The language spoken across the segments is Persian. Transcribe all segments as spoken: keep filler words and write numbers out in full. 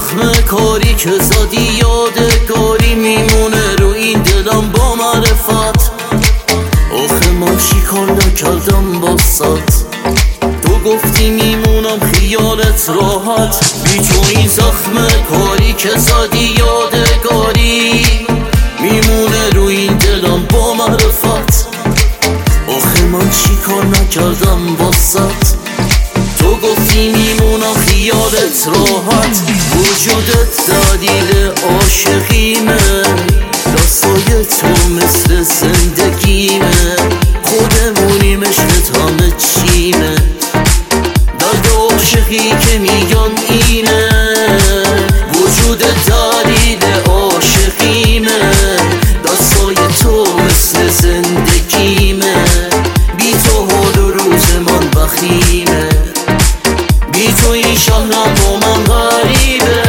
زخم کاری که زادی یادگاری میمونه رو این دلم با معرفت. آخه من چی کار نکردم باسات، تو گفتی میمونم خیالت راحت. بی تو این زخم کاری که زادی یادگاری میمونه رو این دلم با معرفت. آخه من چی کار نکردم باسات، تو گفتی میمونم خیالت راحت. وجودت دلیل عاشقیمه، دستای تو مثل زندگیمه. خودمونیم عشقت همه چیمه، درد عاشقی که میگن اینه. وجودت دلیل عاشقیمه، دستای تو مثل زندگیمه. بی تو حال و روز من بخیمه، بی تو این شهرم با من غریبه.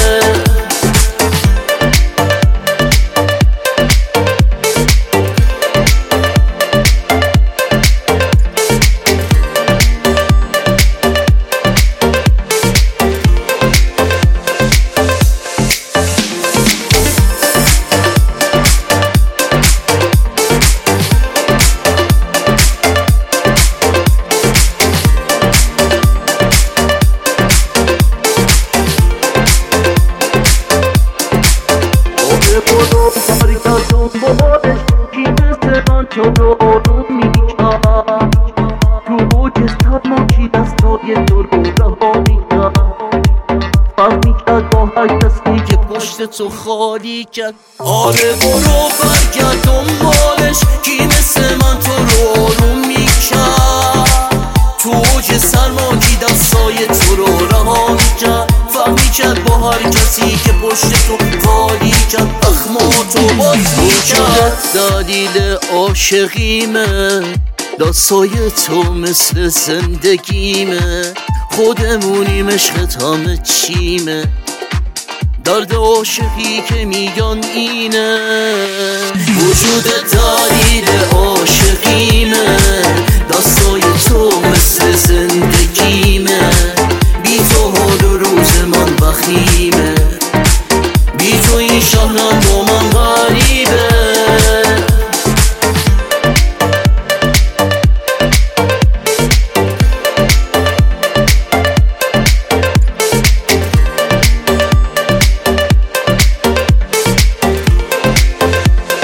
تو رو آروم میکرد، تو اوج سرماکی دستای تو رو رها میکرد. فرق میکرد با هر کسی که پشت تو خالی کرد. آره برو برگرد دنبالش، کی مثل من تو رو آروم میکرد. تو اوج سرماکی دستای تو رو رها میکرد. فرق میکرد با هر کسی که پشت تو خالی کرد. اخماتو باز میکرد. دلیل عاشقیمه، دستای تو مثل زندگیمه. خودمونیم عشقت همه چیمه، درد عاشقی که میگن اینه. وجودت دلیل عاشقیمه، دستای تو مثل زندگیمه. بی تو حال و روز من بخیمه، بی تو این شهرم با من غریبه.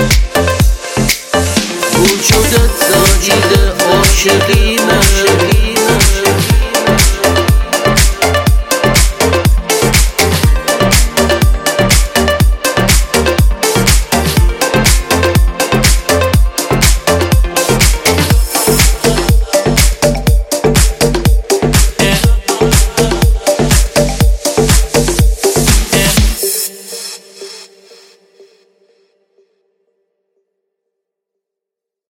وجودت دلیل عاشقیمه،